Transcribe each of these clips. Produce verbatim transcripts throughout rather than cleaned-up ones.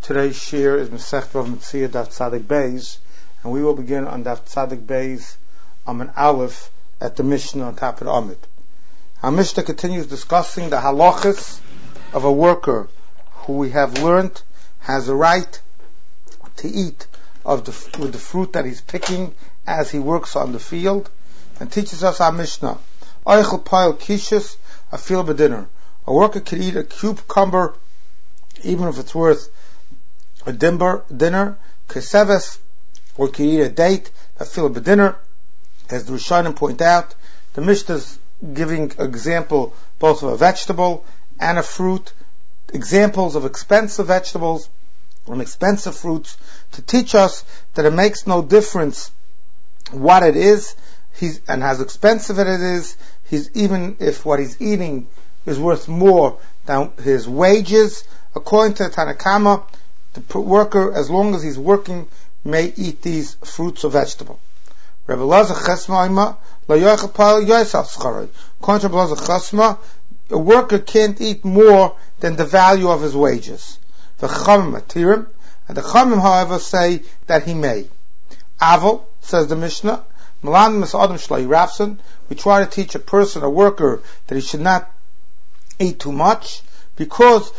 Today's shir is Masechet Bava Metzia Daf Tzadik Beis, and we will begin on Daf Tzadik Beis Amud Aleph at the Mishnah on top of the Amud. Our Mishnah continues discussing the halachas of a worker who we have learned has a right to eat of the with the fruit that he's picking as he works on the field, and teaches us our Mishnah. Oichel pile kishus a field b'dinner. A worker can eat a cucumber even if it's worth a dimber, dinner, keseves, or can eat a date, a field b'dinner. As the Rishonim point out, the Mishnah is giving example both of a vegetable and a fruit, examples of expensive vegetables and expensive fruits, to teach us that it makes no difference what it is, he's, and how expensive it is, he's, even if what he's eating is worth more than his wages. According to the Tanna Kama, the worker, as long as he's working, may eat these fruits or vegetables. Rebbe Elazar Chesma, according to Rebbe Elazar Chesma, a worker can't eat more than the value of his wages. The Chachamim Matirim, and the Chachamim, however, say that he may. Aval, says the Mishnah, Malan Adam Shlai Rafson, we try to teach a person, a worker, that he should not eat too much, because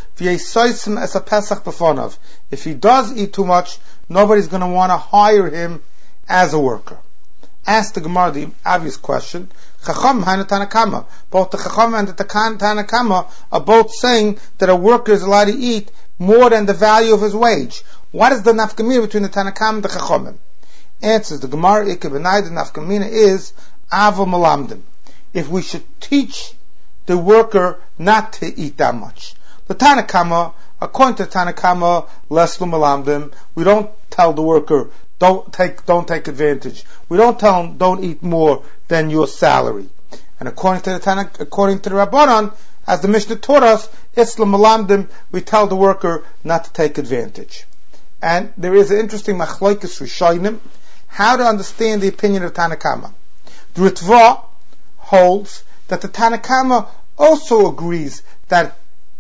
as a Pesach b'fonav, if he does eat too much, nobody's going to want to hire him as a worker. Ask the Gemara the obvious question. Chacham and Tanna Kama, both the Chacham and the Tanna Kama are both saying that a worker is allowed to eat more than the value of his wage. What is the nafkamina between the Tanna Kama and the Chachamim? Answers the Gemara, Ikeh B'nai, the nafkamina is Avo Malamdim. If we should teach the worker not to eat that much. The Tanna Kama, according to Tanna Kama, less Malamdim, we don't tell the worker, don't take, don't take advantage. We don't tell him, don't eat more than your salary. And according to the Tana, according to the Rabbanan, as the Mishnah taught us, Islam Malamdim, we tell the worker not to take advantage. And there is an interesting machlokes rishonim, how to understand the opinion of Tanna Kama. The Ritva holds that the Tanna Kama also agrees that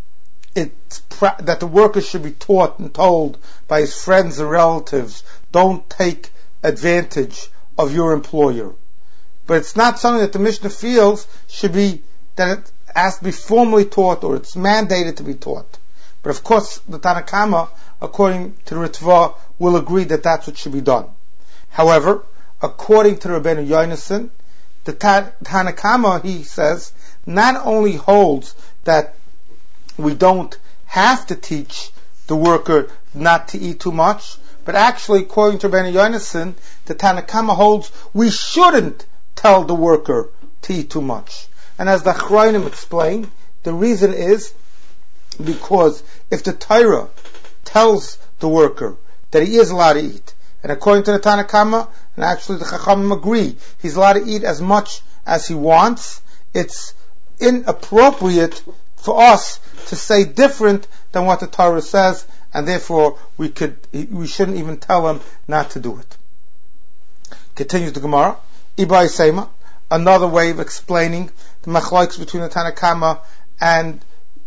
it's that the worker should be taught and told by his friends and relatives, don't take advantage of your employer. But it's not something that the Mishnah feels should be, that it has to be formally taught or it's mandated to be taught. But of course, the Tanna Kama, according to the Ritva, will agree that that's what should be done. However, according to Rabbeinu Yonason, the Tanna Kama, he says, not only holds that we don't have to teach the worker not to eat too much, but actually, according to Rabbeinu Yonason, the Tanna Kama holds we shouldn't tell the worker to eat too much. And as the Achronim explain, the reason is because if the Torah tells the worker that he is allowed to eat, and according to the Tanna Kama, and actually the Chachamim agree, he's allowed to eat as much as he wants, it's inappropriate for us to say different than what the Torah says, and therefore we could we shouldn't even tell him not to do it. Continues the Gemara. Ibai Seima, another way of explaining the machlokes between the Tanna Kama and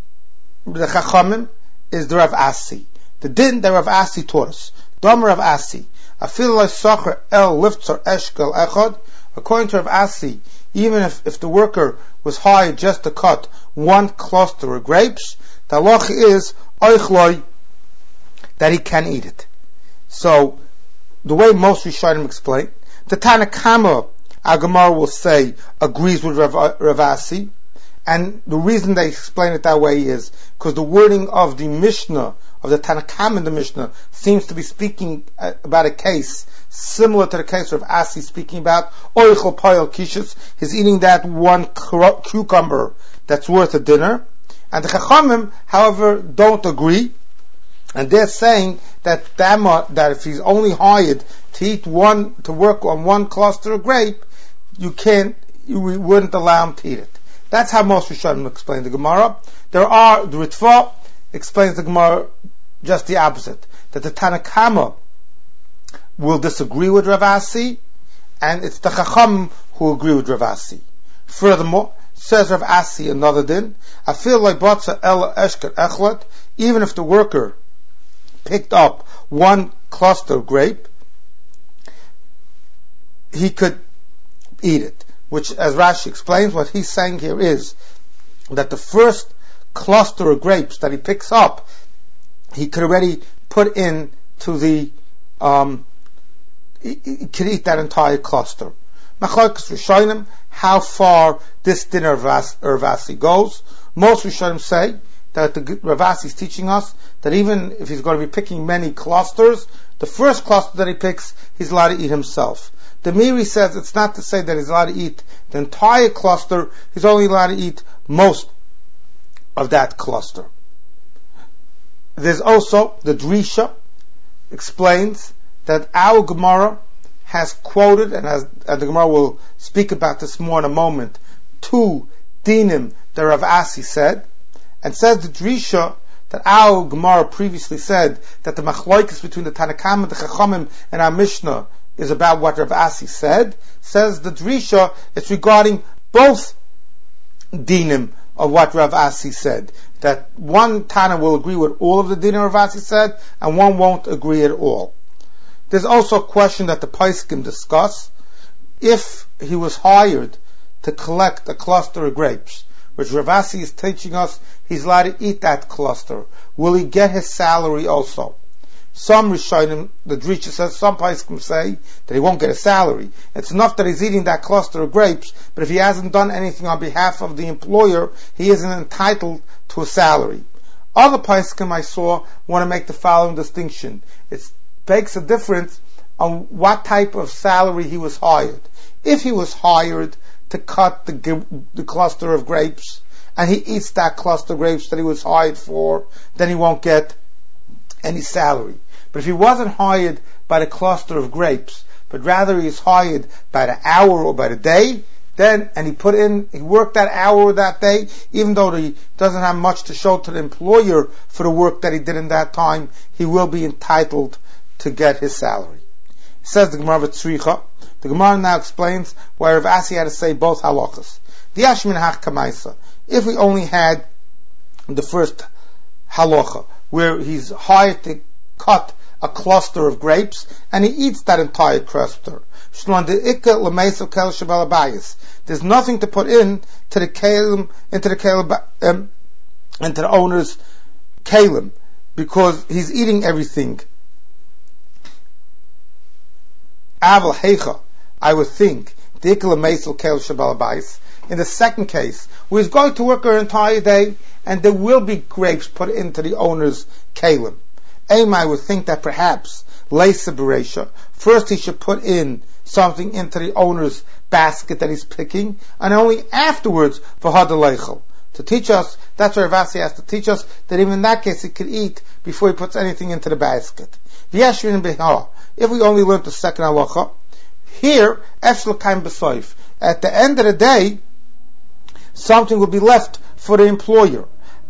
the Chachamim is the Rav Asi. The din that Rav Asi taught us. Dam Rav Asi. Afil sacher el liftzar eshkel echad. According to Rav Asi, even if, if the worker was hired just to cut one cluster of grapes, the halach is oichloi, that he can eat it. So, the way most Rishonim explain, the Tanna Kama, our Gemara will say, agrees with Rav, Rav Asi, and the reason they explain it that way is because the wording of the Mishnah, of the Tanna Kama in the Mishnah, seems to be speaking about a case similar to the case of Asi speaking about oichel payal kishus, he's eating that one cucumber that's worth a dinner. And the Chachamim, however, don't agree, and they're saying that that if he's only hired to eat one, to work on one cluster of grape, you can't, you wouldn't allow him to eat it. That's how most Rishonim explain the Gemara. There are, the Ritva explains the Gemara just the opposite, that the Tanna Kama will disagree with Rav Asi, and it's the Chacham who agree with Rav Asi. Furthermore, says Rav Asi another din, I feel like Batsa El Eshker Echlat, even if the worker picked up one cluster of grape, he could eat it. Which, as Rashi explains, what he's saying here is that the first cluster of grapes that he picks up, he could already put in to the, um, he, he could eat that entire cluster. Machlokes Rishonim, how far this din of Ravasi goes. Most Rishonim say that the Ravasi is teaching us that even if he's going to be picking many clusters, the first cluster that he picks, he's allowed to eat himself. The Miri says it's not to say that he's allowed to eat the entire cluster, he's only allowed to eat most of that cluster. There's also, the Drisha explains that our Gemara has quoted, and, as, and the Gemara will speak about this more in a moment, two dinim that Rav Asi said, and says the Drisha that our Gemara previously said that the machlokes between the Tanakam and the Chachamim and our Mishnah is about what Rav Asi said. Says the Drisha, it's regarding both dinim of what Rav Asi said. That one Tana will agree with all of the dinim Rav Asi said, and one won't agree at all. There's also a question that the Paiskim discuss. If he was hired to collect a cluster of grapes, which Rav Asi is teaching us he's allowed to eat that cluster, will he get his salary also? Some Rishonim, the Drisha says, some Paiskim say that he won't get a salary. It's enough that he's eating that cluster of grapes, but if he hasn't done anything on behalf of the employer, he isn't entitled to a salary. Other Paiskim I saw want to make the following distinction. It makes a difference on what type of salary he was hired. If he was hired to cut the, the cluster of grapes, and he eats that cluster of grapes that he was hired for, then he won't get any salary. But if he wasn't hired by the cluster of grapes, but rather he is hired by the hour or by the day, then, and he put in, he worked that hour or that day, even though he doesn't have much to show to the employer for the work that he did in that time, he will be entitled to get his salary. It says the Gemara V'tzricha. The Gemara now explains why Rav Asi had to say both halachas. The Yashmin Hach Kamaisa. If we only had the first halacha, where he's hired to cut a cluster of grapes, and he eats that entire cluster. There's nothing to put in to the kalim, into the kalim, um, into the owner's kalim, because he's eating everything. Aval heicha, I would think, in the second case, where he's going to work an entire day, and there will be grapes put into the owner's kalim. Aim, I would think that perhaps Leisa Beresha, first he should put in something into the owner's basket that he's picking, and only afterwards for Hadaleichel. To teach us, that's where Rav Asi has to teach us that even in that case he could eat before he puts anything into the basket. If we only learned the second halacha, here, at the end of the day, something will be left for the employer.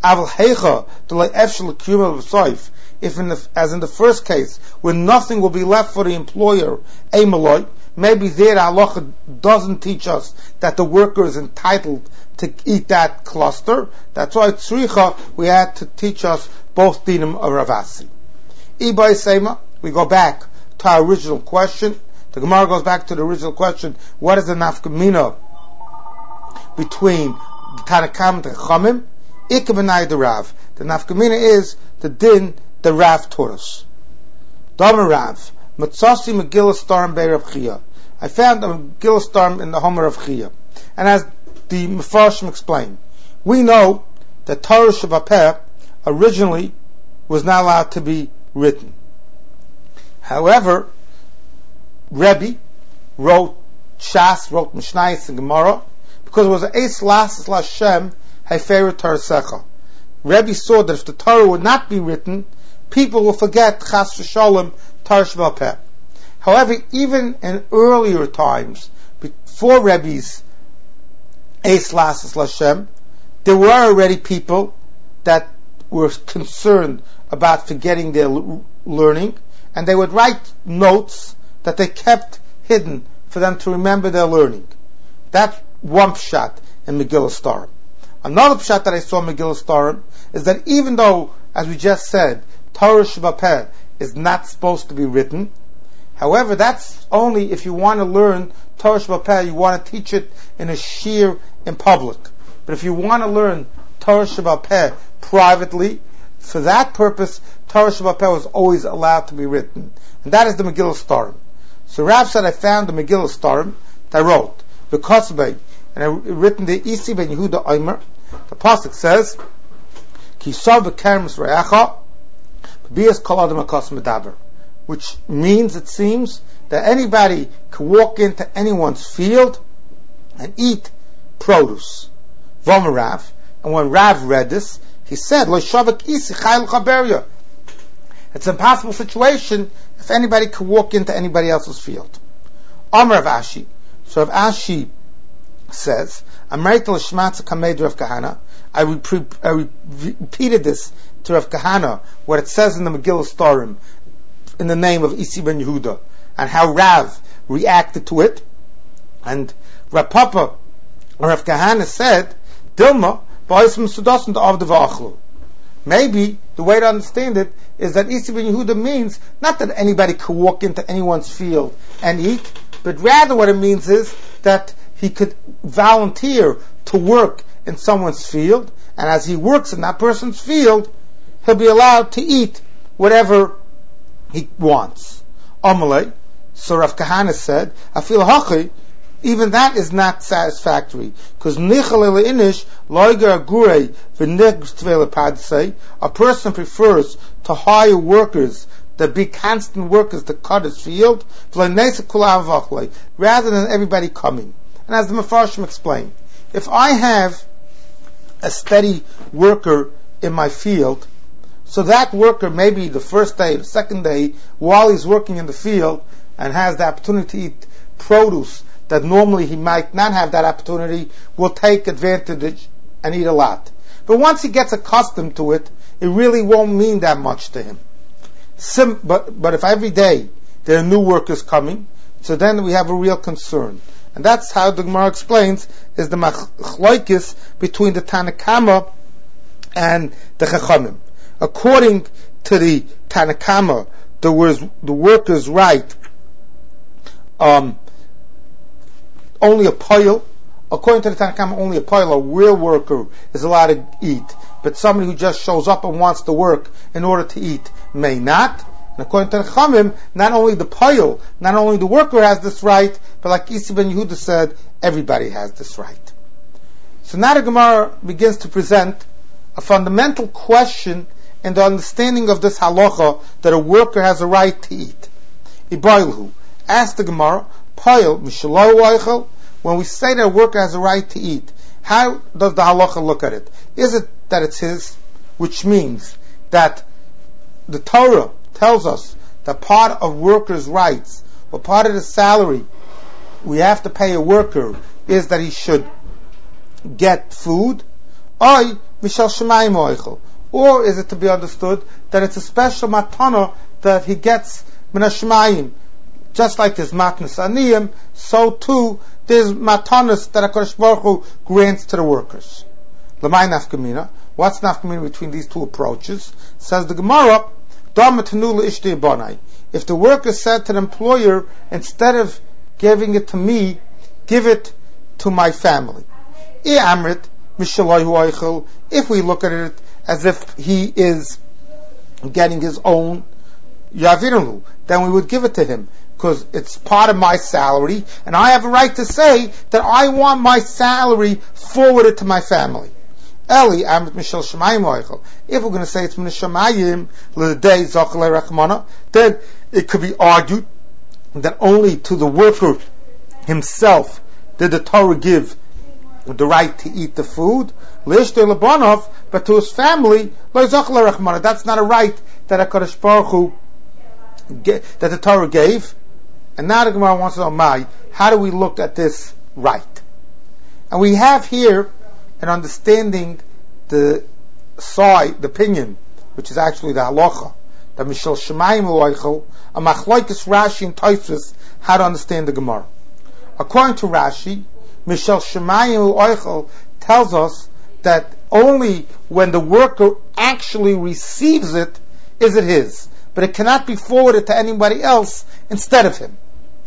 If in the, as in the first case, when nothing will be left for the employer, maybe there halacha doesn't teach us that the worker is entitled to eat that cluster. That's why tzricha, we had to teach us both dinim of Rav Asi. Ibay Seima, we go back to our original question. The Gemara goes back to the original question, what is the nafkamina between the Tanakam and the Chachamim? Ikabinai the Rav. The nafkamina is the din the Rav taught us. Damer Rav, Matzasi Megillah Starim Bei Rav Chia. I found a Megillah Starim in the home of Rav Chia. And as the Mefarshim explain, we know that Torah Shabbat originally was not allowed to be written. However, Rebbe wrote Shas, wrote Mishnayos and Gemara, because it was an Eis Lasses Lashem Heferet Torah Secha. Rebbe saw that if the Torah would not be written, people will forget Chas V'Sholem Torah Sheba'al Peh. However, even in earlier times, before Rebbe's Eis Lasses Lashem, there were already people that were concerned about forgetting their l- learning, and they would write notes that they kept hidden for them to remember their learning. That's one pshat in Megillah Starim. Another pshat that I saw in Megillah Starim is that even though, as we just said, Torah Shebapeh is not supposed to be written. However, that's only if you want to learn Torah Shebapeh, you want to teach it in a shir in public. But if you want to learn Torah Shebapeh privately, for that purpose, Torah Shebapeh was always allowed to be written. And that is the Megillah Starim. So Rav said, I found the Megillah Starim that I wrote, the Kosbei, and I written the Isi ben Yehuda Omer. The pasuk says, Ki sav b'kerem Re'acha, b'bias kol adam hakos medaber, which means, it seems, that anybody can walk into anyone's field and eat produce. V'omer Rav, and when Rav read this, he said, Lo shavak isi chayil chaberia. It's an impossible situation if anybody could walk into anybody else's field. Amar Rav Ashi. So Rav Ashi says, Amreit l'shmatz kamed Rav Kahana. I, repre- I re- repeated this to Rav Kahana, what it says in the Megillah Starim, in the name of Isi ben Yehuda, and how Rav reacted to it. And Rav Papa, or Rav Kahana said, Dilma, maybe the way to understand it is that Isi ben Yehuda means not that anybody could walk into anyone's field and eat, but rather what it means is that he could volunteer to work in someone's field, and as he works in that person's field, he'll be allowed to eat whatever he wants. Amalei, so Rav Kahana said, Afil hachi, even that is not satisfactory, because a person prefers to hire workers, to be constant workers to cut his field, rather than everybody coming. And as the Mefarshim explained, if I have a steady worker in my field, so that worker maybe the first day, the second day, while he's working in the field and has the opportunity to eat produce that normally he might not have that opportunity, will take advantage and eat a lot. But once he gets accustomed to it, it really won't mean that much to him. Sim, but, but if every day there are new workers coming, so then we have a real concern. And that's how the Gemara explains, is the machlokes between the Tanakama and the Chachamim. According to the Tanakama, the, was, the worker's right, um, only a poil, according to the Tanakama, only a poil, a real worker, is allowed to eat. But somebody who just shows up and wants to work in order to eat may not. And according to the Chachamim, not only the poil, not only the worker has this right, but like Isi ben Yehuda said, everybody has this right. So now the Gemara begins to present a fundamental question in the understanding of this halacha that a worker has a right to eat. Ibailhu, ask the Gemara, poil mishalo oichel, when we say that a worker has a right to eat, how does the halacha look at it? Is it that it's his, which means that the Torah tells us that part of workers' rights, or part of the salary we have to pay a worker, is that he should get food, or mishal shemayim oichel, or is it to be understood that it's a special matana that he gets min hashemayim, just like there's matnas aniyim, so too there's matanas that HaKadosh Baruch Hu grants to the workers. L'may nafkamina, what's nafkamina between these two approaches? Says the Gemara, if the worker said to the employer, instead of giving it to me, give it to my family. If we look at it as if he is getting his own, then we would give it to him, because it's part of my salary, and I have a right to say that I want my salary forwarded to my family. Eli, Amit Mishal Shemayim Oichel. If we're going to say it's Min Shemayim, L'dei Zochalei Rachmana, then it could be argued that only to the worker himself did the Torah give the right to eat the food, L'ishtei Labanov, but to his family, L'dei Zochalei Rachmana. That's not a right that HaKadosh Baruch Hu, that the Torah gave. And now the Gemara wants to know, my, how do we look at this right? And we have here an understanding the side, the opinion, which is actually the halacha, that Mishal Shemayim Oichel, a machlokes Rashi and Tosfos, how to understand the Gemara. According to Rashi, Mishal Shemayim Oichel tells us that only when the worker actually receives it is it his, but it cannot be forwarded to anybody else instead of him.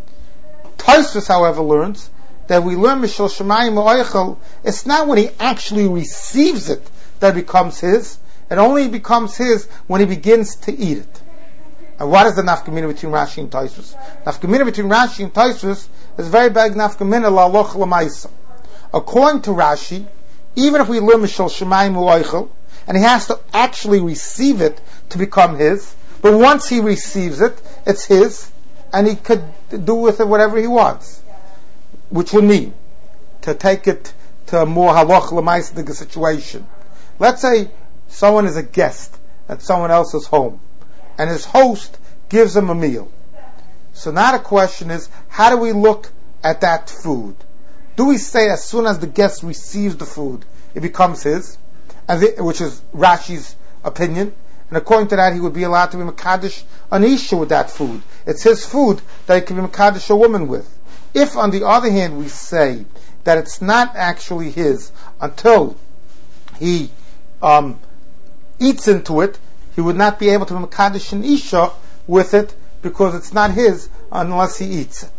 Tosfos, however, learns that we learn Mishal Shemayim Oichel, it's not when he actually receives it that it becomes his. It only becomes his when he begins to eat it. And what is the nafkamina between Rashi and Tosfos? Nafkamina between Rashi and Tosfos is very big nafkamina la'aloch l'maisa. According to Rashi, even if we learn Mishal Shemayim Oichel, and he has to actually receive it to become his, but once he receives it, it's his, and he could do with it whatever he wants. Which would mean, to take it to a more halach l'maisa situation. Let's say someone is a guest at someone else's home, and his host gives him a meal. So now the question is, how do we look at that food? Do we say as soon as the guest receives the food, it becomes his, and the, which is Rashi's opinion, and according to that he would be allowed to be Mekadesh an Isha with that food. It's his food that he can be Mekadesh a woman with. If, on the other hand, we say that it's not actually his until he um, eats into it, he would not be able to be Mekadesh an Isha with it because it's not his unless he eats it.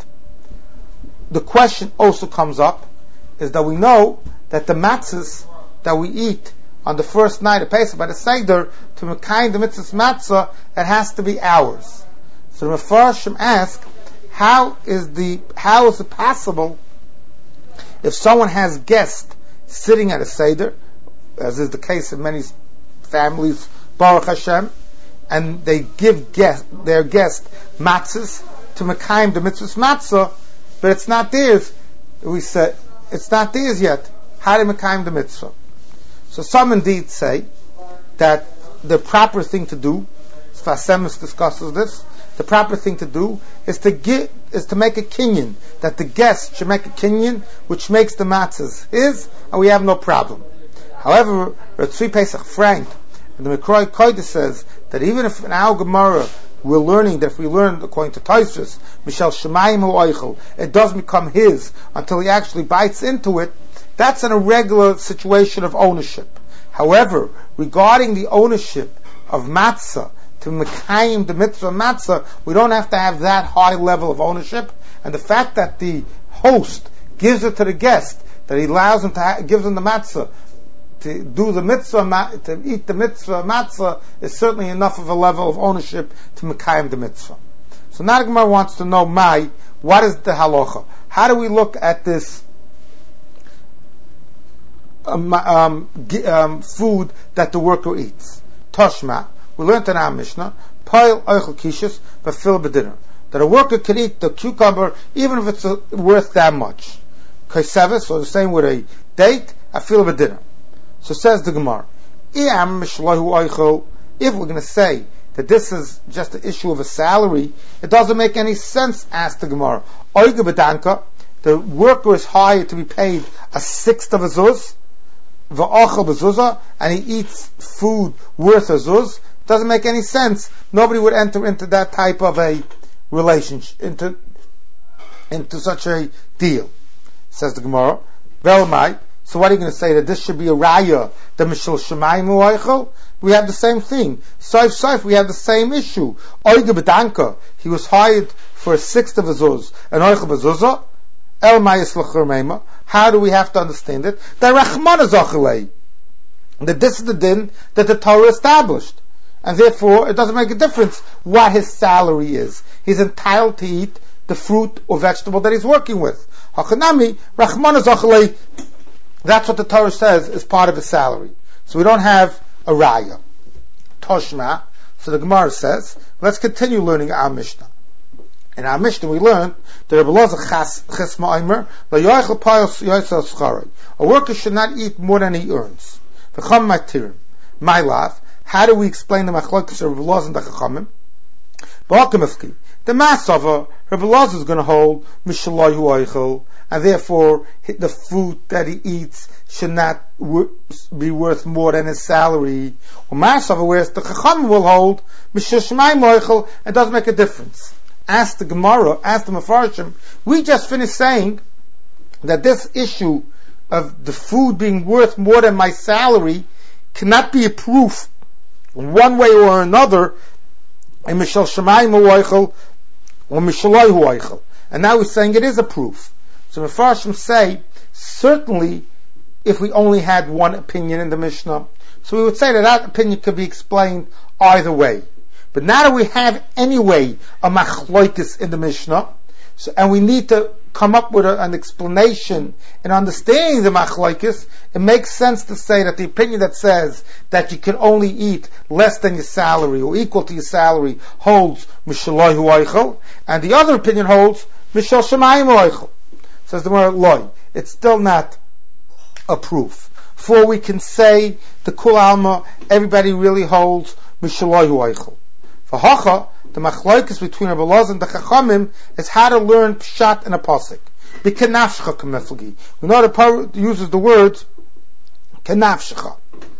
The question also comes up is that we know that the matzahs that we eat on the first night of Pesach by the Seder, to Mekayim the mitzvah matzah, it has to be ours. So the Mefarshim ask, How is the how is it possible if someone has guests sitting at a Seder, as is the case in many families, Baruch Hashem, and they give guest, their guest matzahs to Mekayim the mitzvah matzah, but it's not theirs. We say it's not theirs yet. How do Mekayim the mitzvah? So some indeed say that the proper thing to do, Sfas Emes discusses this, the proper thing to do is to get, is to make a kinyan, that the guest should make a kinyan, which makes the matzahs his, and we have no problem. However, Ratzvi Pesach Frank, and the Mekroi Kodesh says that even if in our Gemara we're learning that if we learn according to Tosfos, Mishal Shemayim Oichel, it doesn't become his until he actually bites into it. That's an irregular situation of ownership. However, regarding the ownership of matzah, to Mekayim the mitzvah matzah, we don't have to have that high level of ownership. And the fact that the host gives it to the guest, that he allows him to ha- gives him the matzah to do the mitzvah, ma- to eat the mitzvah matzah, is certainly enough of a level of ownership to Mekayim the mitzvah. So now the Gemara wants to know, Mai, what is the halacha? How do we look at this um, um, um, food that the worker eats? Toshma. We learned in our Mishnah, Pa'il Oichel Kishis, but fill b'dinner. That a worker can eat the cucumber even if it's uh, worth that much. Kaisevis, so the same with a date, I fill b'dinner. So says the Gemara, if we're going to say that this is just the issue of a salary, it doesn't make any sense, asked the Gemara. Oige b'danka, the worker is hired to be paid a sixth of a zuz, v'achal b'zuzah, and he eats food worth a zuz. Doesn't make any sense. Nobody would enter into that type of a relationship, into into such a deal. Says the Gemara, Velmai. So what are you going to say, that this should be a raya, the Mishal Shemayim Oichel? We have the same thing. Soif Soif, we have the same issue. Oige b'danka, he was hired for a sixth of a zuz, an Oichel b'zuzah. El Mayis l'chur meima. How do we have to understand it? That Rachmana Zachalei, that this is the din that the Torah established. And therefore, it doesn't make a difference what his salary is. He's entitled to eat the fruit or vegetable that he's working with. Hachanami, Rachmana Zachalei, that's what the Torah says is part of his salary. So we don't have a raya. Toshma, so the Gemara says, let's continue learning our Mishnah. In our Mishnah we learned that Rebbe Elazar ches ma'omer, layochel payos yoysel schari. A worker should not eat more than he earns. V'cham matirim. My love, how do we explain the machlokes of Rebbe Elazar and the Chachamim? Ba'akamifki. The Masava, Rebbe Elazar is going to hold mishalayhu oichel, and therefore the food that he eats should not be worth more than his salary. Or Masava, whereas the Chachamim will hold mishashmai oichel, it doesn't make a difference. Ask the Gemara, ask the Mefarshim, we just finished saying that this issue of the food being worth more than my salary cannot be a proof one way or another And Mishal Shemayim hu oichel, or Mishaloi hu oichel. And now we're saying it is a proof. So Mefarshim say, certainly, if we only had one opinion in the Mishnah, so we would say that that opinion could be explained either way. But now that we have anyway a machloikis in the Mishnah, so, and we need to come up with a, an explanation and understanding the machloikis, it makes sense to say that the opinion that says that you can only eat less than your salary or equal to your salary holds mishaloi hu oichel, and the other opinion holds mishal shemayim hu oichel. Says the Gemara, loy, it's still not a proof. For we can say the kul alma, everybody really holds mishaloi hu oichel. For hacha, the machloikis between Rabbi Elazar and the Chachamim is how to learn pshat in a pasuk. Be kenafshcha k'meflagi. We know the Torah uses the words kenafshcha.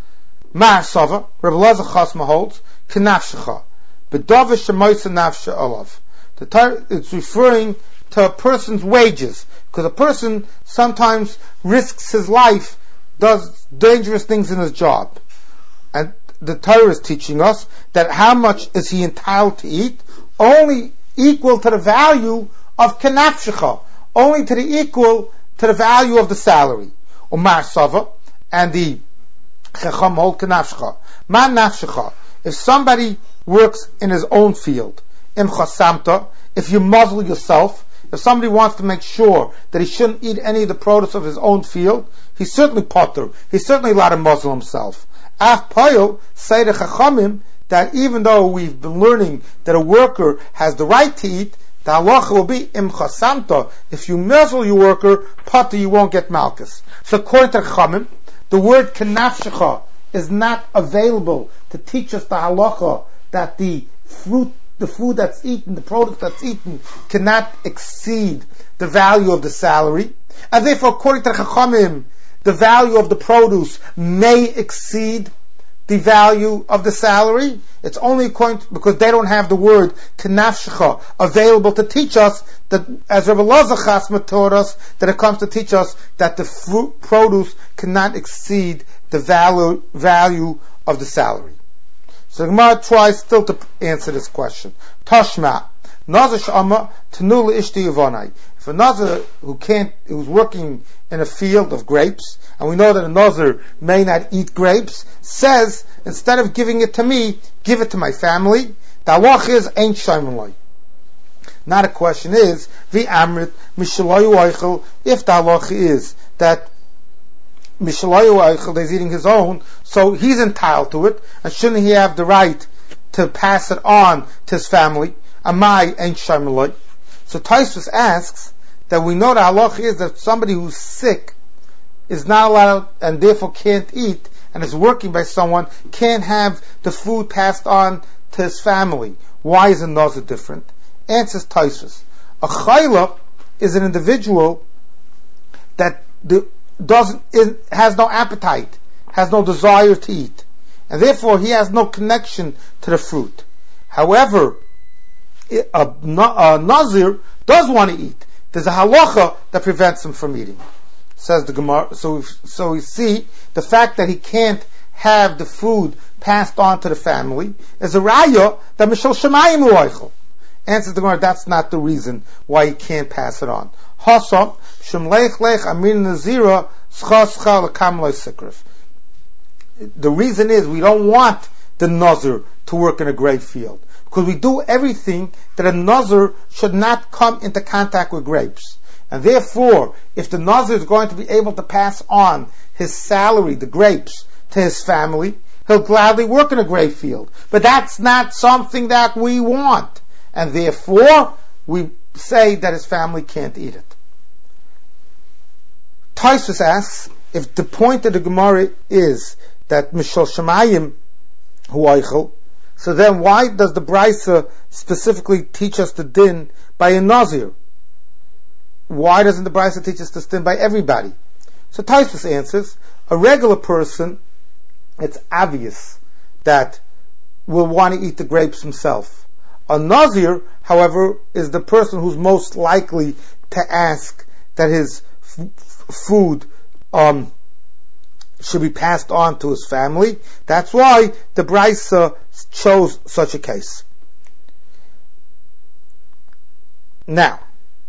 Ma'ar sava, Rabbi Elazar Chasma holds kenafshcha. B'davar shemoisa nafsha olav. The Torah is referring to a person's wages, because a person sometimes risks his life, does dangerous things in his job, and the Torah is teaching us that how much is he entitled to eat? Only equal to the value of kenafshecha, only to the equal to the value of the salary. Umar sava, and the chacham hold kenafshecha. Man nafshecha. If somebody works in his own field, im chasamta, if you muzzle yourself, if somebody wants to make sure that he shouldn't eat any of the produce of his own field, he's certainly potter. He's certainly allowed to muzzle himself. Ach Payil say the Chachamim that even though we've been learning that a worker has the right to eat, the halacha will be im chasamta. If you muzzle your worker, potter, you won't get malchus. So according to Chachamim, the word kenafshecha is not available to teach us the halacha that the fruit, the food that's eaten, the product that's eaten, cannot exceed the value of the salary. And therefore, according to Chachamim, the value of the produce may exceed the value of the salary. It's only according to, because they don't have the word kenafshecha available to teach us that, as Rabbi Elazar Chasma taught us, that it comes to teach us that the fruit produce cannot exceed the value value of the salary. So the Gemara tries still to answer this question. Tashma Nazir sh'ama tenu le'ishti yavonai. If a Nazir who can't, who's working in a field of grapes, and we know that a Nazir may not eat grapes, says, instead of giving it to me, give it to my family. The halach is, ain't shaymin loy. Now the question is, vi amrit mishaloyu oichel, if the halach is that mishaloyu oichel is eating his own, so he's entitled to it, and shouldn't he have the right to pass it on to his family? Amai ain't shaymin loy. So Tosfos asks, that we know the halach is that somebody who's sick is not allowed and therefore can't eat and is working by someone, can't have the food passed on to his family. Why is a nazir different? Answers Tosfos. A chayla is an individual that the, doesn't is, has no appetite, has no desire to eat, and therefore he has no connection to the fruit. However, a, a nazir does want to eat. There's a halacha that prevents him from eating, says the Gemara. So, so we see the fact that he can't have the food passed on to the family is a raya that mishal shemayim hu oichel. Answers the Gemara, that's not the reason why he can't pass it on. Hasam shem leich leich amin nazira schar schar lekam lo sikrif. The reason is we don't want the nazir to work in a grape field, because we do everything that a nazir should not come into contact with grapes. And therefore, if the nazir is going to be able to pass on his salary, the grapes, to his family, he'll gladly work in a grape field. But that's not something that we want. And therefore, we say that his family can't eat it. Tosfos asks, if the point of the Gemara is that Mishal Shemayim hu oichel, so then why does the Brisa specifically teach us the din by a Nazir? Why doesn't the Brisa teach us the din by everybody? So Tosfos answers, a regular person, it's obvious that will want to eat the grapes himself. A Nazir, however, is the person who's most likely to ask that his f- food um, should be passed on to his family. That's why the Brisa chose such a case. Now,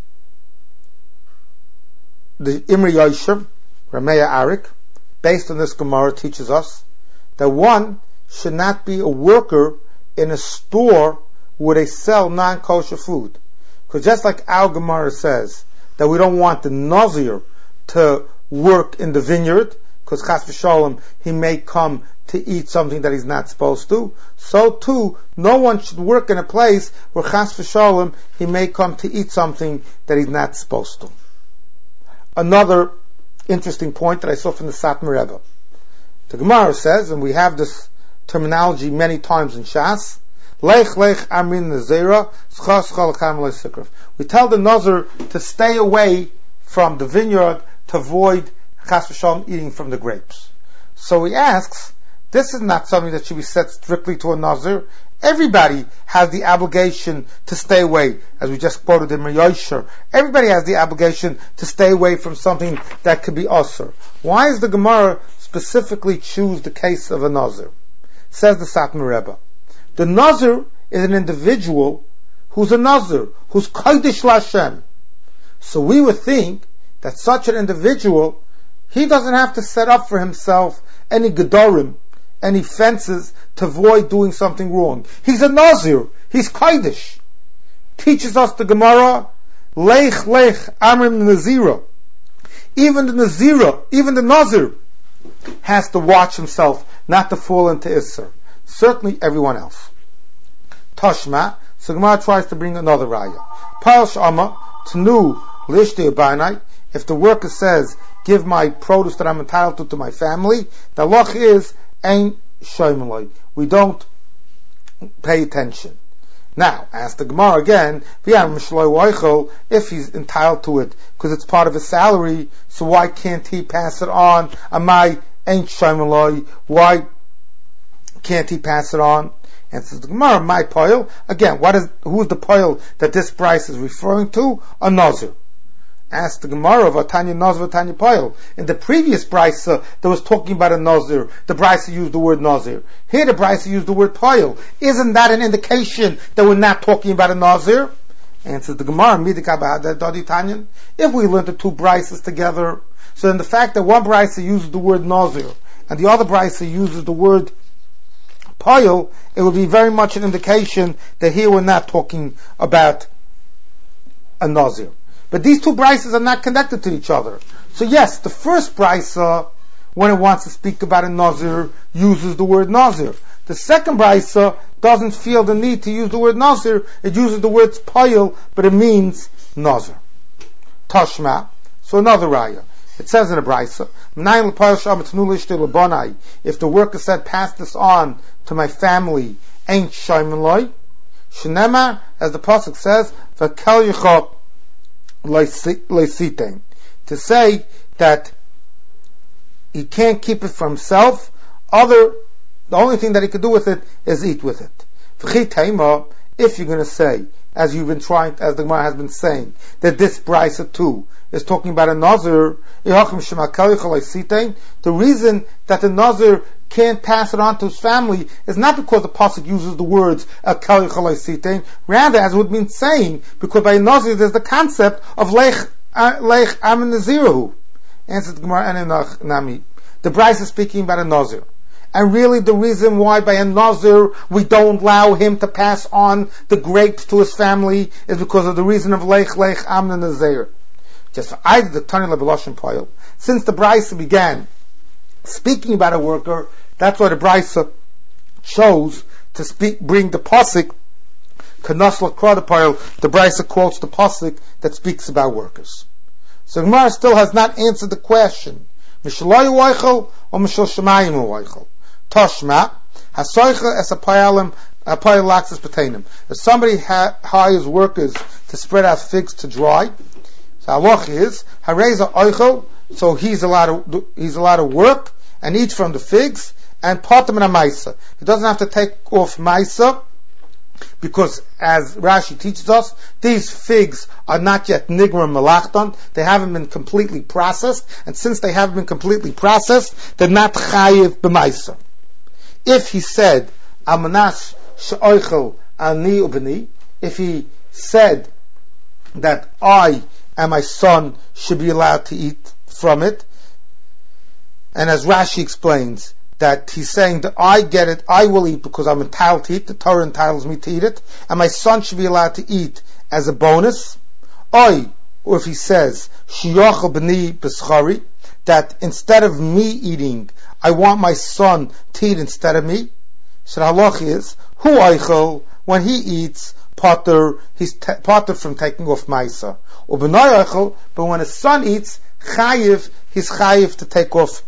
the Imri Yosher, Rameya Arik, based on this Gemara, teaches us that one should not be a worker in a store where they sell non-kosher food. Because just like our Gemara says that we don't want the Nazir to work in the vineyard, because Chas v'Shalom, he may come to eat something that he's not supposed to. So too, no one should work in a place where Chas v'Shalom, he may come to eat something that he's not supposed to. Another interesting point that I saw from the Satmar Rebbe. The Gemara says, and we have this terminology many times in Shas, Lech lech amrin nazira, schach schach l'sikrif. We tell the Nazir to stay away from the vineyard to avoid Chas v'Shalom eating from the grapes. So he asks, this is not something that should be set strictly to a Nazir. Everybody has the obligation to stay away, as we just quoted in Yosher. Everybody has the obligation to stay away from something that could be Asur. Why does the Gemara specifically choose the case of a Nazir? Says the Satmar Rebbe. The Nazir is an individual who's a Nazir, who's Kodesh Lashem. So we would think that such an individual, he doesn't have to set up for himself any Gedorim, any fences to avoid doing something wrong. He's a Nazir. He's Kodesh. Teaches us the Gemara, Lech Lech Amrim Nazira. Even the Nazira, even the Nazir, has to watch himself not to fall into Isser. Certainly everyone else. Tashma, so Gemara tries to bring another raya. Pa'al Shama, Tnu, Lishti Abanai, if the worker says, give my produce that I'm entitled to to my family, the loch is, Ein Shoimaloi. We don't pay attention. Now, ask the Gemara again, if he's entitled to it, because it's part of his salary, so why can't he pass it on? Amai Ein Shoimaloi. Why can't he pass it on? And says the Gemara, my poil. Again, what is who's the poil that this price is referring to? A Nazir. Ask the Gemara of Atanya Nazir, Atanya poil. In the previous brisa, that was talking about a Nazir, the brisa used the word Nazir. Here, the brisa used the word poil. Isn't that an indication that we're not talking about a Nazir? Answers the Gemara, if we learn the two brises together, so then the fact that one brisa uses the word Nazir and the other brisa uses the word Poil, it will be very much an indication that here we're not talking about a Nazir. But these two brises are not connected to each other. So yes, the first brisa, when it wants to speak about a Nazir, uses the word Nazir. The second brisa doesn't feel the need to use the word Nazir. It uses the word Poil, but it means Nazir. Tashma, so another raya. It says in the brisa, if the worker said, pass this on to my family, ain't shaymaloi. Shenema, as the pasuk says, v'kel yichot leisitein, to say that he can't keep it for himself. Other, the only thing that he could do with it is eat with it. V'chitaima, if you're going to say, as you've been trying, as the Gemara has been saying, that this brisa too is talking about a Nazir, the reason that the Nazir can't pass it on to his family is not because the pasuk uses the words rather, as it would mean saying, because by Nazir there's the concept of lech lech amin nazirahu. Answers the Gemara, nami. The brisa is speaking about a Nazir. And really the reason why by a Nazir we don't allow him to pass on the grapes to his family is because of the reason of lech lech amin nazir. Just for either the Tani Lebelosh and Poil. Since the brisa began speaking about a worker, that's why the brisa chose to speak, bring the pasuk Kanasla Krodapile. The brisa quotes the pasuk that speaks about workers. So Gemara still has not answered the question: Mishalai Weichel or Mishal Shemayim Weichel? Toshma Hasoicha as a Payalim a Payalaxis Patainim. If somebody ha- hires workers to spread out figs to dry, so halach is hareza oichel, so he's allowed to he's allowed to work and eat from the figs and part them in a maisa. He doesn't have to take off maisa because, as Rashi teaches us, these figs are not yet nigram malachton. They haven't been completely processed, and since they haven't been completely processed, they're not chayiv b'maisa. If he said amanas she'oichel ani ubani, if he said that I and my son should be allowed to eat from it. And as Rashi explains, that he's saying that I get it, I will eat because I'm entitled to eat, the Torah entitles me to eat it, and my son should be allowed to eat as a bonus. I, or if he says, Shiyachal b'ni b'schari, that instead of me eating, I want my son to eat instead of me. So the halach is, hu eichel, when he eats, potter, he's te- potter from taking off ma'isa. Or b'nai eichel, but when his son eats, chayiv, he's chayiv to take off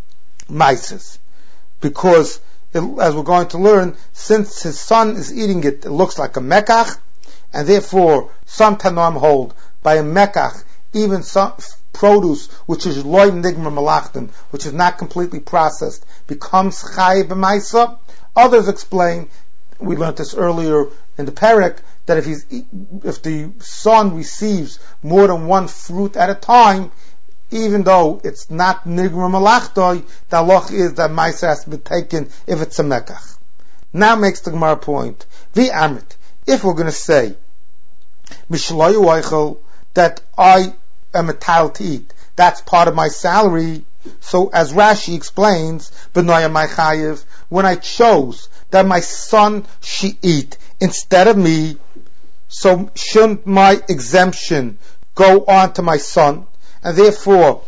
ma'isas. Because, it, as we're going to learn, since his son is eating it, it looks like a mekach, and therefore, some Tanoim hold, by a mekach, even some produce, which is loy nigma malachtim, which is not completely processed, becomes chayiv b'maisa. Others explain, we learned this earlier in the perek, that if he's, if the son receives more than one fruit at a time, even though it's not nigma malachtoi, the halach is that maisa has to be taken if it's a mekach. Now makes the Gemara point. Vi amit. If we're going to say, Mishloyu eichel, that I am entitled to eat, that's part of my salary. So as Rashi explains, B'noya my chayiv, when I chose that my son should eat instead of me, so shouldn't my exemption go on to my son? And therefore,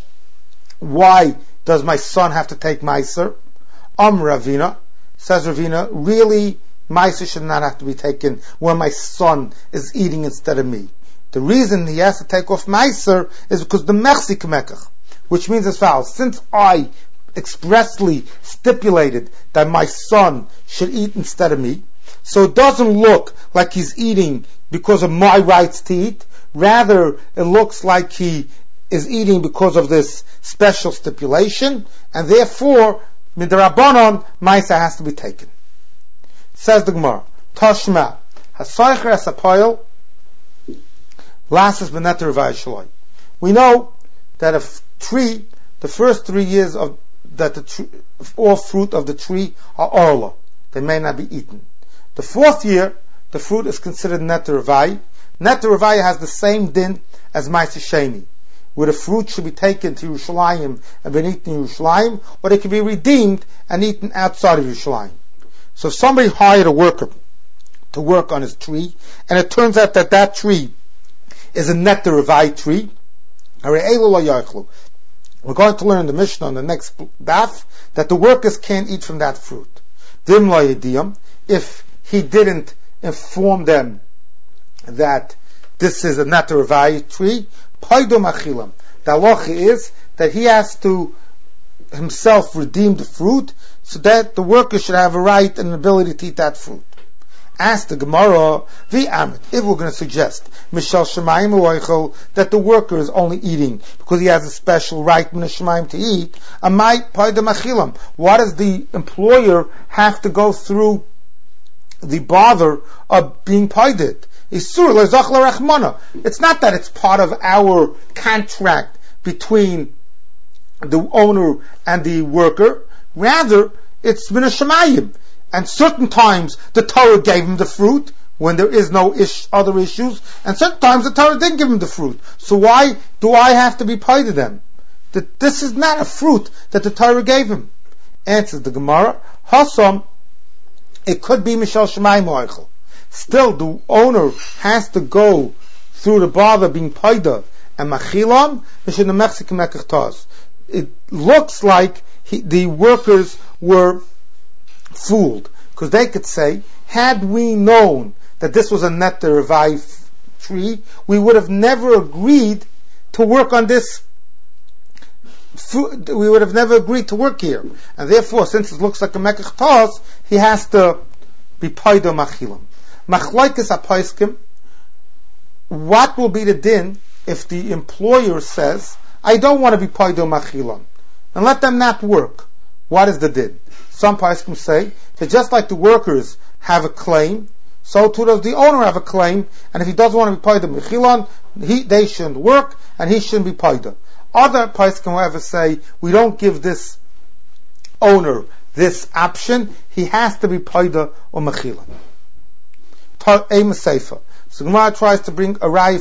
why does my son have to take Meiser? Am Ravina, says Ravina, really, Meiser should not have to be taken when my son is eating instead of me. The reason he has to take off Meiser is because the Mechzik Mekach, which means as follows: since I expressly stipulated that my son should eat instead of me, so it doesn't look like he's eating because of my rights to eat, rather it looks like he is eating because of this special stipulation, and therefore, midrabanon, Maisa has to be taken. Says the Gemara, Tashma, Hasaycher Asapoil, Lasses Benetter Vayishloi. We know that a tree, the first three years of that the tree, all fruit of the tree are orla. They may not be eaten. The fourth year, the fruit is considered Netter Vay. Netter Vay has the same din as Maisa Sheni, where the fruit should be taken to Yerushalayim and been eaten in Yerushalayim, or they can be redeemed and eaten outside of Yerushalayim. So if somebody hired a worker to work on his tree, and it turns out that that tree is a Netter Vay tree, we're going to learn in the Mishnah on the next daf that the workers can't eat from that fruit. If he didn't inform them that this is a Netter Vay tree, Paido machilam. The halacha is that he has to himself redeem the fruit, so that the worker should have a right and an ability to eat that fruit. Ask the Gemara, vi amit, if we're going to suggest mishal shemayim u'oichel, that the worker is only eating because he has a special right min shemayim to eat, amai paido machilam. Why does the employer have to go through the bother of being paided? It's not that it's part of our contract between the owner and the worker. Rather, it's min hashamayim. And certain times the Torah gave him the fruit when there is no ish, other issues, and certain times the Torah didn't give him the fruit. So why do I have to be paid to them? That this is not a fruit that the Torah gave him. Answers the Gemara, Hasam, it could be Mishal Shemayim Oichel. Still, the owner has to go through the bother being paida and machilam, it looks like he, the workers were fooled, because they could say, had we known that this was a Netter Vay tree, we would have never agreed to work on this food, we would have never agreed to work here. And therefore, since it looks like a Mekach Taz, he has to be paida machilam. Machlokes haposkim, what will be the din if the employer says, I don't want to be paida machilam, and let them not work? What is the din? Some poskim say that just like the workers have a claim, so too does the owner have a claim, and if he doesn't want to be paida machilam, he they shouldn't work, and he shouldn't be paida. Other poskim, however, say we don't give this owner this option; he has to be paida or machilam. So Gemara tries to bring a raya from the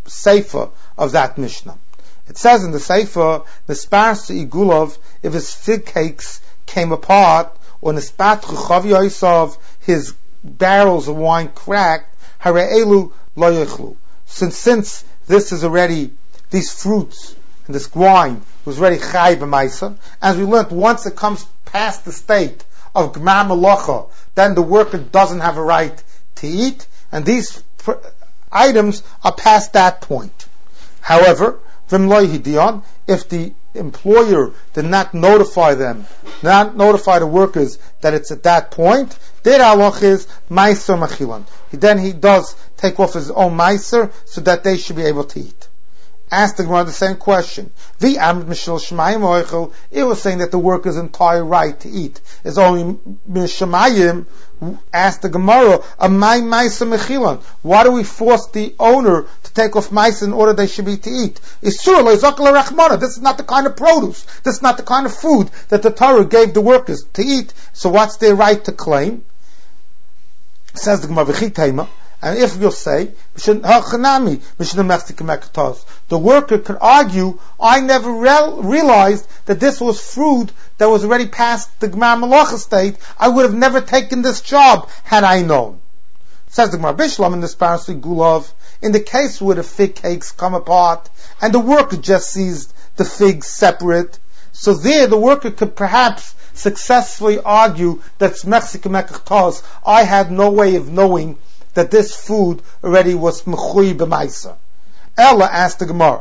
Sefer of that Mishnah. It says in the Sefer, Nisparsa Igulov, if his fig cakes came apart, or Nispat Chuchav Yosef, his barrels of wine cracked, Hare'elu Lo Yechlu. Since, since this is already, these fruits, and this wine was already Chai B'maisa, as we learned, once it comes past the state of Gmar Malacha, then the worker doesn't have a right to eat, and these pr- items are past that point. However, if the employer did not notify them, not notify the workers that it's at that point, their halach is meiser machilan. Then he does take off his own meiser so that they should be able to eat. Asked the Gemara the same question. The Amid Mishal Shemayim Oichel, it was saying that the worker's entire right to eat is only Mishamayim. Asked the Gemara, Amay Maisa Mechilan. Why do we force the owner to take off mice in order they should be to eat? This is not the kind of produce, this is not the kind of food that the Torah gave the workers to eat. So what's their right to claim? Says the Gemara, V'chitayma. And if you'll say, the worker could argue, I never re- realized that this was fruit that was already past the Gmar Malacha state. I would have never taken this job had I known. Says the Gemara Bishlam in this parasha Gulov, in the case where the fig cakes come apart and the worker just sees the figs separate, so there the worker could perhaps successfully argue that I had no way of knowing that this food already was mechui b'maisa. Ella asked the Gemara,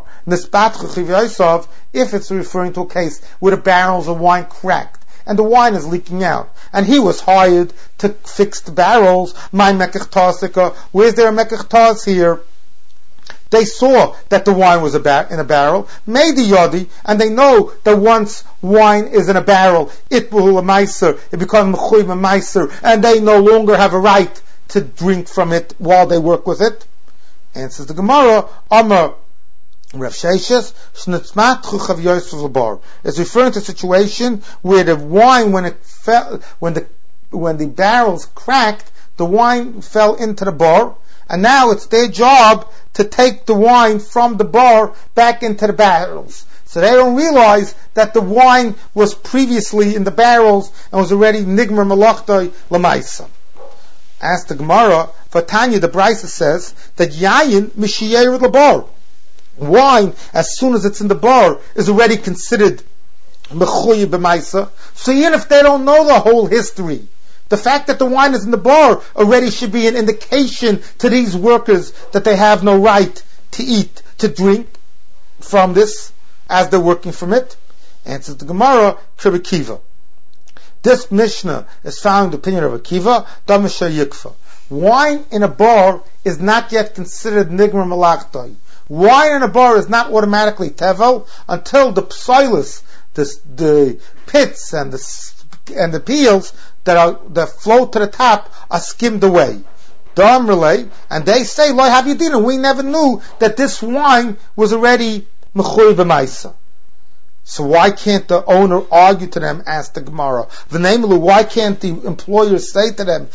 if it's referring to a case where the barrels of wine cracked and the wine is leaking out, and he was hired to fix the barrels, my mekach, where's there a mekach here? They saw that the wine was a bar- in a barrel, made the yodi, and they know that once wine is in a barrel, it will a meiser, it becomes mechui b'meiser, and they no longer have a right to drink from it while they work with it. Answers the Gemara, Amar Rav Sheshes, Shnitzmat Chuchav Yosef Labar. It's referring to a situation where the wine, when it fell, when the when the barrels cracked, the wine fell into the bar, and now it's their job to take the wine from the bar back into the barrels. So they don't realize that the wine was previously in the barrels and was already Nigmar Malachtoi Lamaisa. Asked the Gemara, for Tanya, the Brisa says that Yayin Mishiyer Labar. Wine, as soon as it's in the bar, is already considered Mechuye B'maisa. So even if they don't know the whole history, the fact that the wine is in the bar already should be an indication to these workers that they have no right to eat, to drink from this as they're working from it. Answers the Gemara, Kiva. This Mishnah is found in the opinion of Akiva, Damisha Yikfa. Wine in a bar is not yet considered Nigmar Malachtoi. Wine in a bar is not automatically Tevel until the psilus, the, the pits and the and the peels that are that float to the top are skimmed away. Dam relay, and they say, Lo have you dinner? We never knew that this wine was already Mechuy B'maisa. So why can't the owner argue to them, ask the Gemara? V'neimelu, why can't the employer say to them,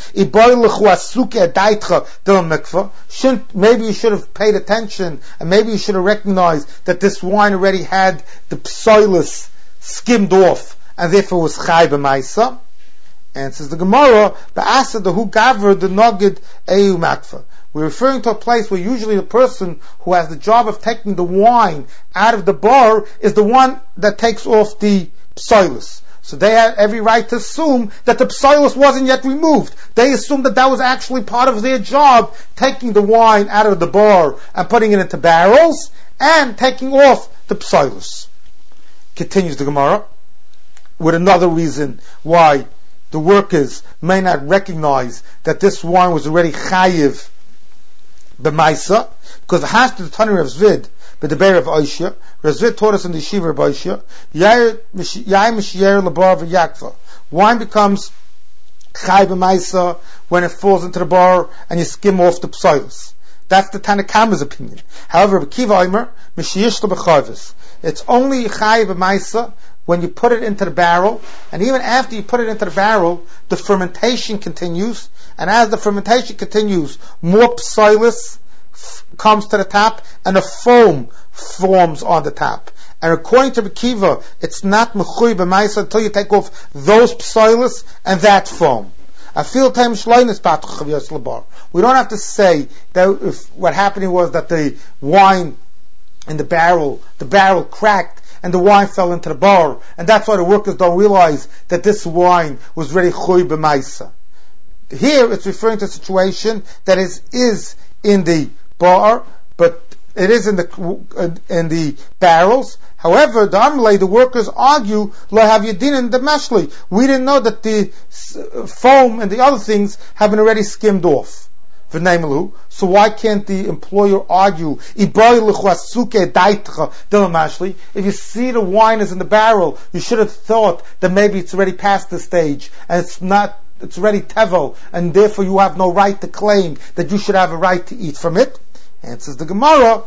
shouldn't, maybe you should have paid attention, and maybe you should have recognized that this wine already had the psilus skimmed off, as if it was chai b'maisa? Answers the Gemara, Ba'asa the hu gaver the nogideu makfa. We're referring to a place where usually the person who has the job of taking the wine out of the bar is the one that takes off the psilus. So they had every right to assume that the psilus wasn't yet removed. They assumed that that was actually part of their job, taking the wine out of the bar and putting it into barrels and taking off the psilus. Continues the Gemara with another reason why the workers may not recognize that this wine was already chayiv b'maisa, because the hash to the Tani Rav Zvid, but the Be'er of Oishya, Rav Zvid taught us in the Yeshiva of Oishya, Yair Mishiyer Labar v'Yakfa. Wine becomes chai b'maisa when it falls into the bar and you skim off the psilus. That's the Tanakama's opinion. However, Kiva Omer, Mishiyish l'b'chavus. It's only chai b'maisa when you put it into the barrel, and even after you put it into the barrel, the fermentation continues, and as the fermentation continues, more psilus f- comes to the top, and a foam forms on the top. And according to Bekiva, it's not mechui b'maisa until you take off those psoilus and that foam. We don't have to say that if what happened was that the wine in the barrel, the barrel cracked and the wine fell into the bar, and that's why the workers don't realize that this wine was really chuy b'maisa. Here it's referring to a situation that is is in the bar, but it is in the in the barrels. However, the Amalei, the workers argue, lo have yedin in the mashli. We didn't know that the foam and the other things have been already skimmed off. So why can't the employer argue? If you see the wine is in the barrel, you should have thought that maybe it's already past the stage and it's not. It's already tevel, and therefore you have no right to claim that you should have a right to eat from it. And says the Gemara,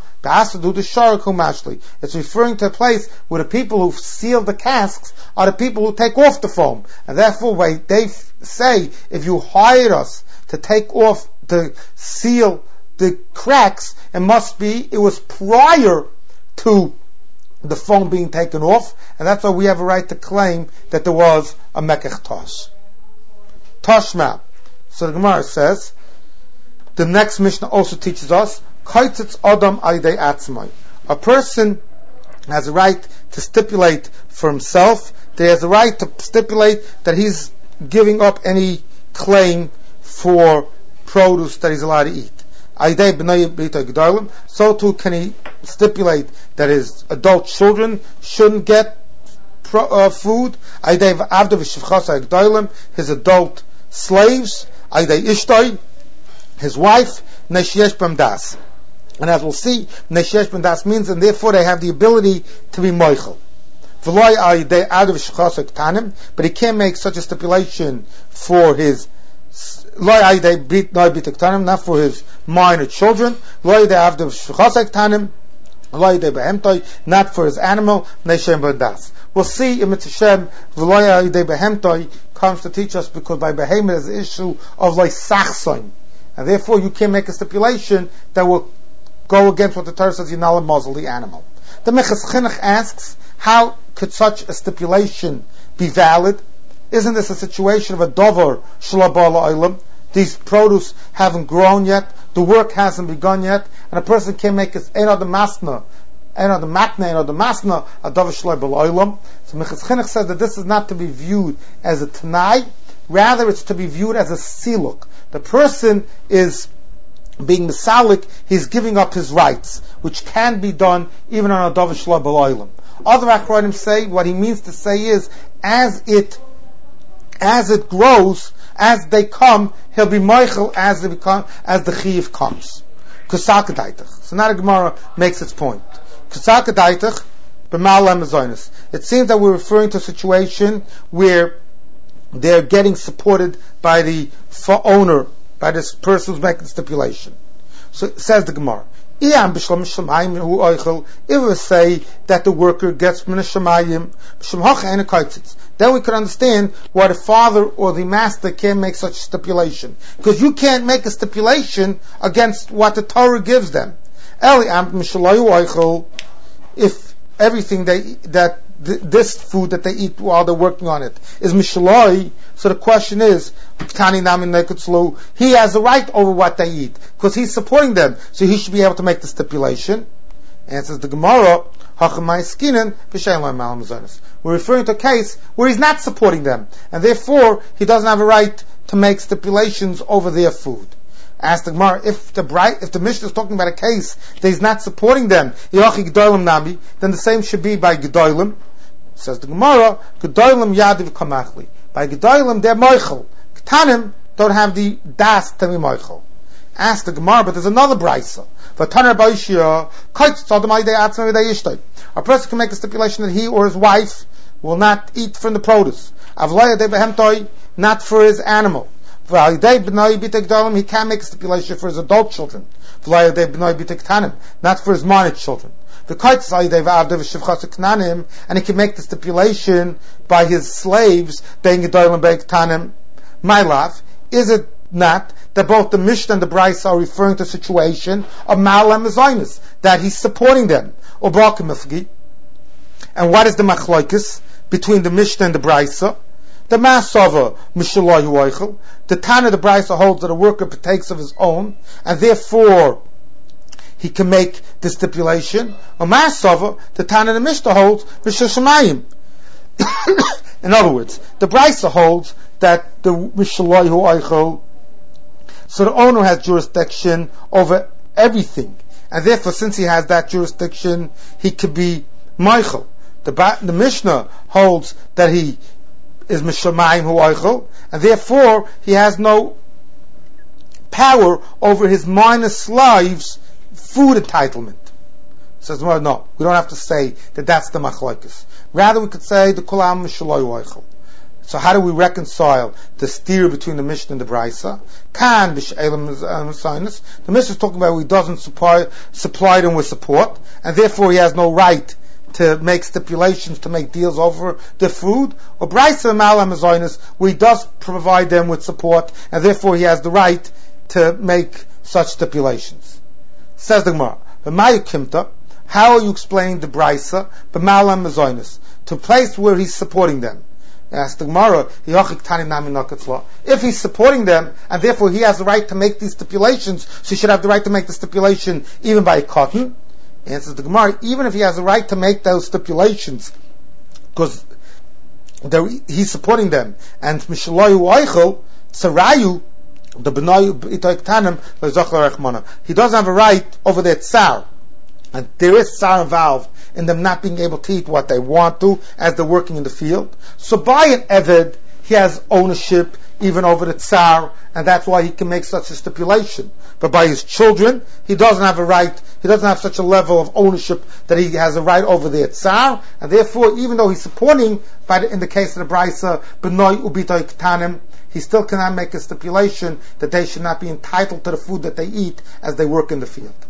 it's referring to a place where the people who seal the casks are the people who take off the foam. And therefore they say, if you hired us to take off, to seal the cracks, it must be, it was prior to the foam being taken off, and that's why we have a right to claim that there was a mekech tosh. Toshma. So the Gemara says, the next Mishnah also teaches us, a person has a right to stipulate for himself, that he has a right to stipulate that he's giving up any claim for produce that he's allowed to eat. So too can he stipulate that his adult children shouldn't get pro, uh, food. His adult slaves, his wife, and as we'll see, Neshesh Ben Das means, and therefore they have the ability to be moichel. But he can't make such a stipulation for his not for his minor children, not for his animal. We'll see in Mitzvah comes to teach us, because by behemoth is the issue of like sachson, and therefore you can't make a stipulation that will go against what the Torah says, you're not allowed to muzzle the animal. The Mechas Chinuch asks, how could such a stipulation be valid? Isn't this a situation of a dover shalabah la'olam? These produce haven't grown yet, the work hasn't begun yet, and a person can make his ein od masna, ein od makna, ein od masna, a dover shalabah la'olam. So Mechas Chinuch says that this is not to be viewed as a tanai, rather it's to be viewed as a siluk. The person is being misalik, he's giving up his rights, which can be done even on a dover shalabah la'olam. Other Achronim say, what he means to say is, as it as it grows, as they come, he'll be moichel as they become, as the chiyuv comes. Kusakadaitach. So now the Gemara makes its point. Kusakadaitach b'mal lemazonis. It seems that we're referring to a situation where they're getting supported by the owner, by this person who's making the stipulation. So it says the Gemara, if we say that the worker gets min hashamayim, then we could understand why the father or the master can't make such stipulation. Because you can't make a stipulation against what the Torah gives them. If everything they, that th- this food that they eat while they're working on it is mishaloi, so the question is, he has a right over what they eat, because he's supporting them, so he should be able to make the stipulation. Answers the Gemara, we're referring to a case where he's not supporting them, and therefore he doesn't have a right to make stipulations over their food. Ask the Gemara, if the bright, if the Mishnah is talking about a case that he's not supporting them, then the same should be by Gedolim. Says the Gemara, Gedolim yadiv kamachli. By Gedolim, they're moichel. Ketanim don't have the das to be moichel. Ask the Gemara, but there's another brisa. A person can make a stipulation that he or his wife will not eat from the produce. Not for his animal. He can't make a stipulation for his adult children. Not for his minor children. And he can make the stipulation by his slaves. My love, is it not that both the Mishnah and the Brisa are referring to a situation of Ma'al HaMezainis, that he's supporting them. And what is the machlokes between the Mishnah and the Brisa? The Masava Mishalahu Eichel. The Tana, the Brisa holds that a worker partakes of his own, and therefore he can make the stipulation. Or Masava, the Tana, the Mishnah holds Mishal Shemayim. In other words, the Brisa holds that the Mishalahu Eichel, so the owner has jurisdiction over everything, and therefore, since he has that jurisdiction, he could be Michael. The, the Mishnah holds that he is Mishamayim Hu Eichel, and therefore he has no power over his minor slaves' food entitlement. Says, well, no, we don't have to say that that's the machlokes. Rather, we could say the Kulam Mishalayim Eichel. So how do we reconcile the steer between the Mishnah and the Brisa? Kan b'she'elam Messinas. The Mishnah is talking about he doesn't supply, supply them with support, and therefore he has no right to make stipulations, to make deals over the food. Or Brisa Ma'al HaMezainis, where he does provide them with support, and therefore he has the right to make such stipulations. Says the Gemara, V'mayu kimta, how are you explaining the Brisa B'Ma'al HaMezainis, to a place where he's supporting them? Ask the Gemara, if he's supporting them, and therefore he has the right to make these stipulations, so he should have the right to make the stipulation even by a cotton. Answers the Gemara, even if he has the right to make those stipulations, because he's supporting them, and Mishalayu Eichel, Sarayu, the Benayu Itoik Tanim, he doesn't have a right over their tsar. And there is tsar involved in them not being able to eat what they want to as they're working in the field. So by an Eved, he has ownership even over the tsar, and that's why he can make such a stipulation. But by his children, he doesn't have a right, he doesn't have such a level of ownership that he has a right over their tsar, and therefore, even though he's supporting, by the, in the case of the Brisa, B'noi Ubitoi Ktanim, he still cannot make a stipulation that they should not be entitled to the food that they eat as they work in the field.